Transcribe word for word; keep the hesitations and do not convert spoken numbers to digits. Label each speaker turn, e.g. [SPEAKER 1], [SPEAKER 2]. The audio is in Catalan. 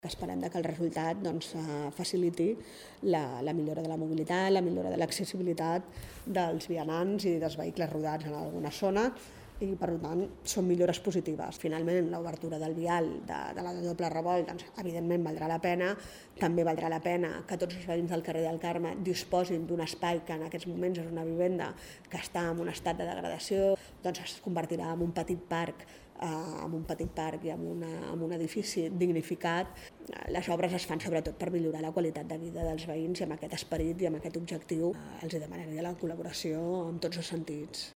[SPEAKER 1] que esperem que el resultat doncs, faciliti la, la millora de la mobilitat, la millora de l'accessibilitat dels vianants i dels vehicles rodats en alguna zona i, per tant, són millores positives. Finalment, l'obertura del vial de, de la doble revolt, doncs, evidentment, valdrà la pena. També valdrà la pena que tots els veïns del carrer del Carme disposin d'un espai que en aquests moments és una vivenda que està en un estat de degradació, doncs es convertirà en un petit parc amb un petit parc i amb, una, amb un edifici dignificat. Les obres es fan sobretot per millorar la qualitat de vida dels veïns i amb aquest esperit i amb aquest objectiu els demanaria la col·laboració en tots els sentits.